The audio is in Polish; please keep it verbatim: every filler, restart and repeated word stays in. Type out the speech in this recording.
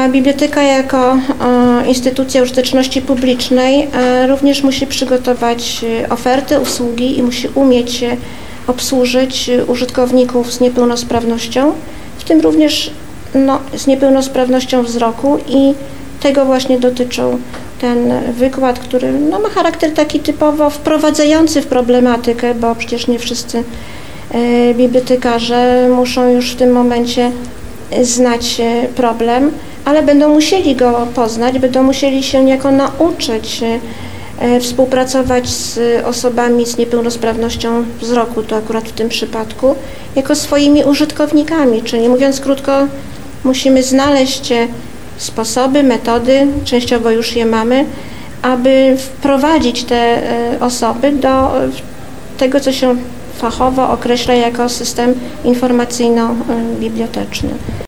Biblioteka jako instytucja użyteczności publicznej również musi przygotować oferty, usługi i musi umieć obsłużyć użytkowników z niepełnosprawnością, w tym również no, z niepełnosprawnością wzroku, i tego właśnie dotyczył ten wykład, który no, ma charakter taki typowo wprowadzający w problematykę, bo przecież nie wszyscy e, bibliotekarze muszą już w tym momencie znać problem, ale będą musieli go poznać, będą musieli się niejako nauczyć e, współpracować z osobami z niepełnosprawnością wzroku, to akurat w tym przypadku, jako swoimi użytkownikami, czyli mówiąc krótko, musimy znaleźć sposoby, metody, częściowo już je mamy, aby wprowadzić te osoby do tego, co się fachowo określa jako system informacyjno-biblioteczny.